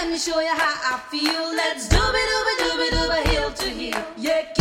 me show you how I feel. Let's dooby dooby dooby dooby heel to heel. Yeah.